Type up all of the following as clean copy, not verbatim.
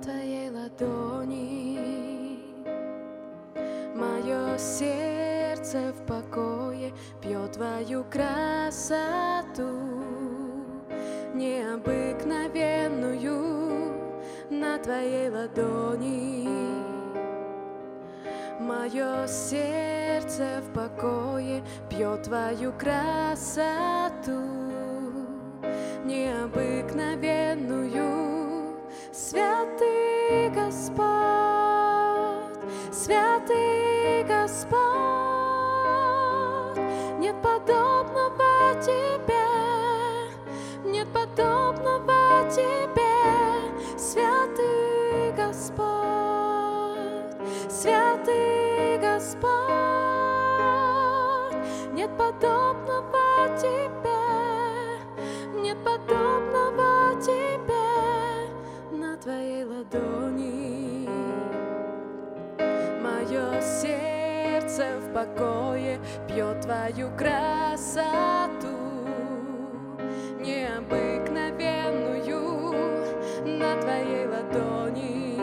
твоей ладони. Мое сердце в покое пьет твою красоту, необыкновенную на твоей ладони. Мое сердце в покое пьет твою красоту, необыкновенную. Святый Господь, святый Господь, нет подобного тебе, нет подобного тебе. Святый Господь, святый Господь, нет подобного тебе, нет подобного тебе на твоей ладони. Мое сердце в покое пьет твою красоту, необыкновенную на твоей ладони.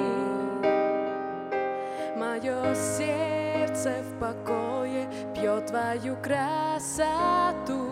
Мое сердце в покое пьет твою красоту,